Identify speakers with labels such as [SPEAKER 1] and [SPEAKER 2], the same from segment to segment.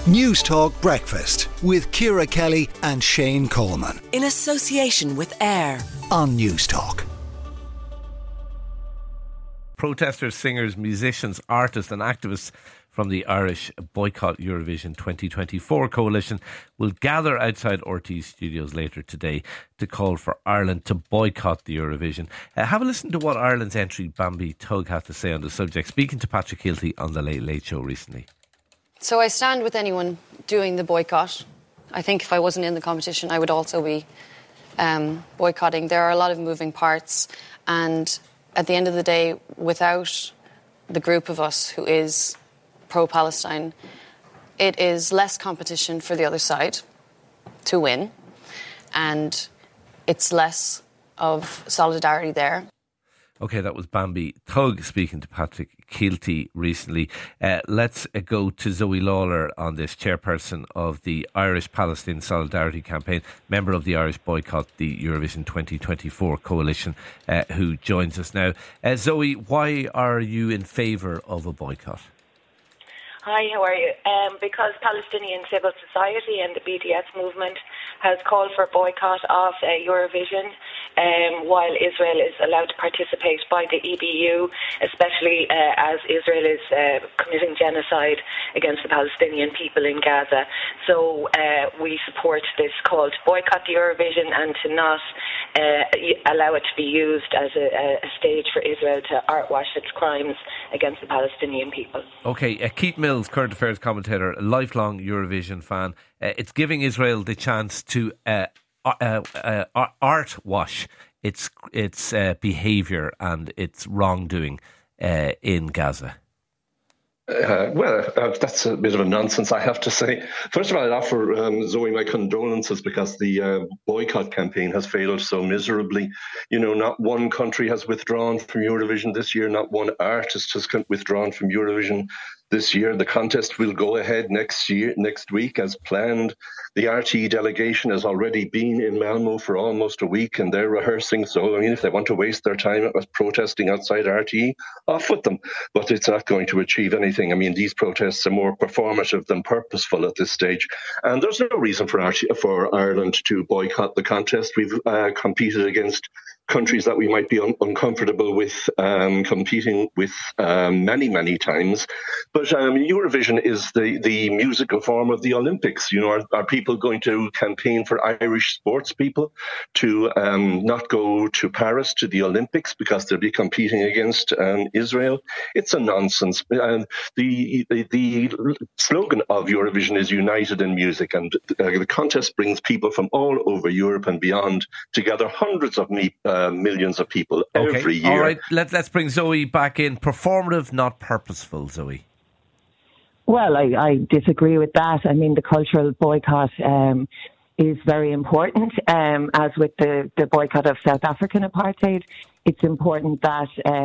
[SPEAKER 1] News Talk Breakfast with Ciara Kelly and Shane Coleman.
[SPEAKER 2] In association with AIR
[SPEAKER 1] on News Talk.
[SPEAKER 3] Protesters, singers, musicians, artists and activists from the Irish Boycott Eurovision 2024 coalition will gather outside RTÉ studios later today to call for Ireland to boycott the Eurovision. Have a listen to what Ireland's entry Bambi Tug had to say on the subject, speaking to Patrick Kielty on The Late Late Show recently.
[SPEAKER 4] So I stand with anyone doing the boycott. I think if I wasn't in the competition, I would also be boycotting. There are a lot of moving parts, and at the end of the day, without the group of us who is pro-Palestine, it is less competition for the other side to win, and it's less of solidarity there.
[SPEAKER 3] OK, that was Bambi Tug speaking to Patrick Kielty recently. Let's go to Zoe Lawler on this, chairperson of the Irish Palestine Solidarity Campaign, member of the Irish Boycott the Eurovision 2024 coalition, who joins us now. Zoe, why are you in favour of a boycott?
[SPEAKER 5] Hi, how are you? Because Palestinian civil society and the BDS movement has called for a boycott of Eurovision, while Israel is allowed to participate by the EBU, especially as Israel is committing genocide against the Palestinian people in Gaza. So we support this call to boycott the Eurovision and to not allow it to be used as a stage for Israel to artwash its crimes against the Palestinian people.
[SPEAKER 3] OK, Keith Mills, current affairs commentator, a lifelong Eurovision fan. It's giving Israel the chance to art wash its behaviour and its wrongdoing in Gaza.
[SPEAKER 6] That's a bit of a nonsense, I have to say. First of all, I'd offer Zoe my condolences because the boycott campaign has failed so miserably. You know, not one country has withdrawn from Eurovision this year. Not one artist has withdrawn from Eurovision this year. The contest will go ahead next week as planned. The RTÉ delegation has already been in Malmo for almost a week and they're rehearsing. So, I mean, if they want to waste their time protesting outside RTÉ, off with them. But it's not going to achieve anything. I mean, these protests are more performative than purposeful at this stage. And there's no reason for Ireland to boycott the contest. We've competed against countries that we might be uncomfortable with competing with many, many times. But Eurovision is the musical form of the Olympics. You know, are people going to campaign for Irish sports people to not go to Paris to the Olympics because they'll be competing against Israel? It's a nonsense. The slogan of Eurovision is United in Music, and the contest brings people from all over Europe and beyond together, hundreds of millions of people every year.
[SPEAKER 3] All right, let's bring Zoe back in. Performative, not purposeful, Zoe.
[SPEAKER 7] Well, I disagree with that. I mean, the cultural boycott is very important. As with the boycott of South African apartheid, it's important that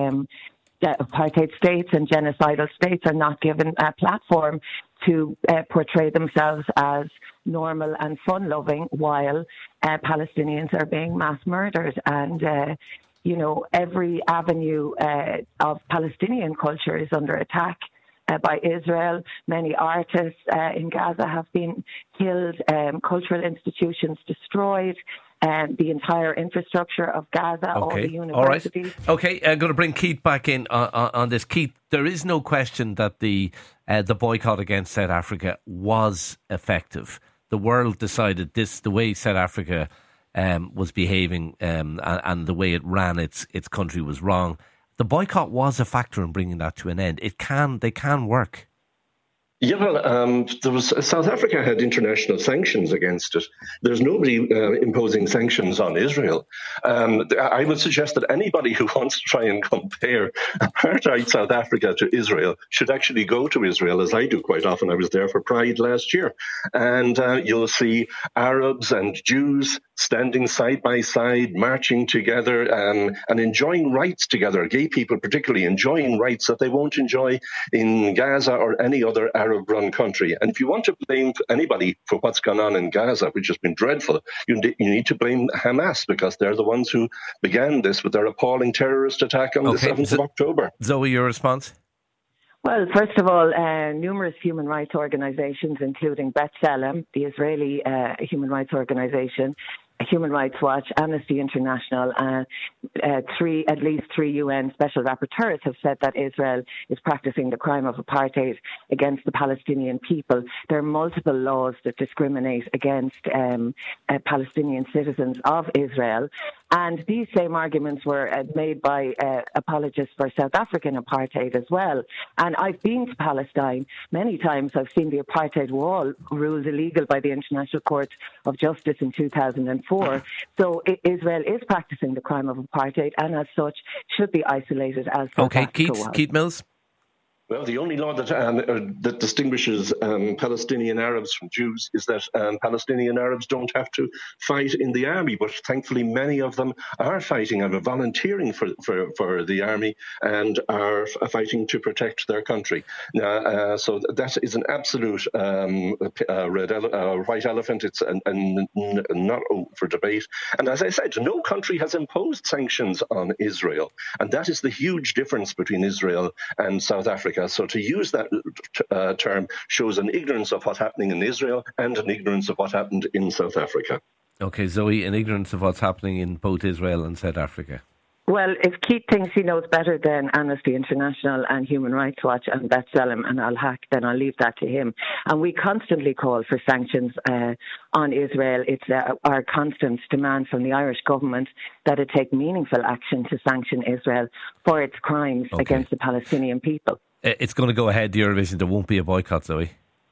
[SPEAKER 7] that apartheid states and genocidal states are not given a platform to portray themselves as normal and fun-loving while Palestinians are being mass murdered. And, you know, every avenue of Palestinian culture is under attack by Israel. Many artists in Gaza have been killed, cultural institutions destroyed. The entire infrastructure of Gaza, all the universities.
[SPEAKER 3] All right. Okay, I'm going to bring Keith back in on this. Keith, there is no question that the boycott against South Africa was effective. The world decided the way South Africa was behaving and the way it ran its country was wrong. The boycott was a factor in bringing that to an end. They can work.
[SPEAKER 6] Yeah, well, South Africa had international sanctions against it. There's nobody imposing sanctions on Israel. I would suggest that anybody who wants to try and compare apartheid South Africa to Israel should actually go to Israel, as I do quite often. I was there for Pride last year. And you'll see Arabs and Jews standing side by side, marching together and enjoying rights together. Gay people particularly enjoying rights that they won't enjoy in Gaza or any other Arab-run country. And if you want to blame anybody for what's gone on in Gaza, which has been dreadful, you need to blame Hamas, because they're the ones who began this with their appalling terrorist attack on the 7th of October.
[SPEAKER 3] Zoe, your response?
[SPEAKER 7] Well, first of all, numerous human rights organisations, including B'Tselem, the Israeli human rights organisation, Human Rights Watch, Amnesty International, at least three UN special rapporteurs have said that Israel is practicing the crime of apartheid against the Palestinian people. There are multiple laws that discriminate against Palestinian citizens of Israel. And these same arguments were made by apologists for South African apartheid as well. And I've been to Palestine many times. I've seen the apartheid wall ruled illegal by the International Court of Justice in 2004. So Israel is practicing the crime of apartheid and as such should be isolated as South Africa was.
[SPEAKER 3] Keith Mills?
[SPEAKER 6] Well, the only law that distinguishes Palestinian Arabs from Jews is that Palestinian Arabs don't have to fight in the army, but thankfully many of them are fighting and are volunteering for the army and are fighting to protect their country. So that is an absolute white elephant. It's not open for debate. And as I said, no country has imposed sanctions on Israel, and that is the huge difference between Israel and South Africa. So to use that term shows an ignorance of what's happening in Israel and an ignorance of what happened in South Africa.
[SPEAKER 3] Okay, Zoe, an ignorance of what's happening in both Israel and South Africa.
[SPEAKER 7] Well, if Keith thinks he knows better than Amnesty International and Human Rights Watch and B'Tselem and Al-Haq, then I'll leave that to him. And we constantly call for sanctions on Israel. It's our constant demand from the Irish government that it take meaningful action to sanction Israel for its crimes against the Palestinian people.
[SPEAKER 3] It's going to go ahead, the Eurovision. There won't be a boycott, Zoe.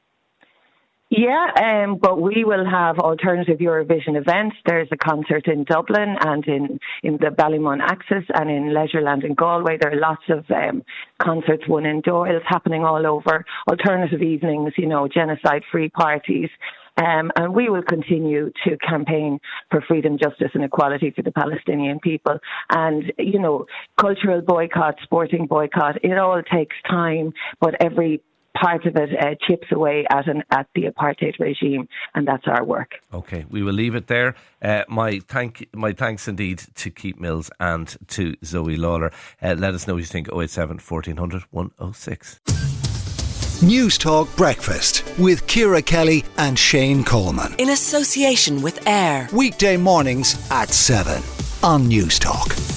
[SPEAKER 7] Yeah, but we will have alternative Eurovision events. There's a concert in Dublin and in the Ballymun Axis and in Leisureland in Galway. There are lots of concerts, one in Doyle, happening all over. Alternative evenings, genocide-free parties. And we will continue to campaign for freedom, justice and equality for the Palestinian people. And, cultural boycott, sporting boycott, it all takes time, but every part of it chips away at the apartheid regime, and that's our work. Okay,
[SPEAKER 3] we will leave it there. My thanks indeed to Keith Mills and to Zoe Lawler. Let us know what you think. 087 1400 106.
[SPEAKER 1] News Talk Breakfast with Ciara Kelly and Shane Coleman.
[SPEAKER 2] In association with AIR.
[SPEAKER 1] Weekday mornings at 7 on News Talk.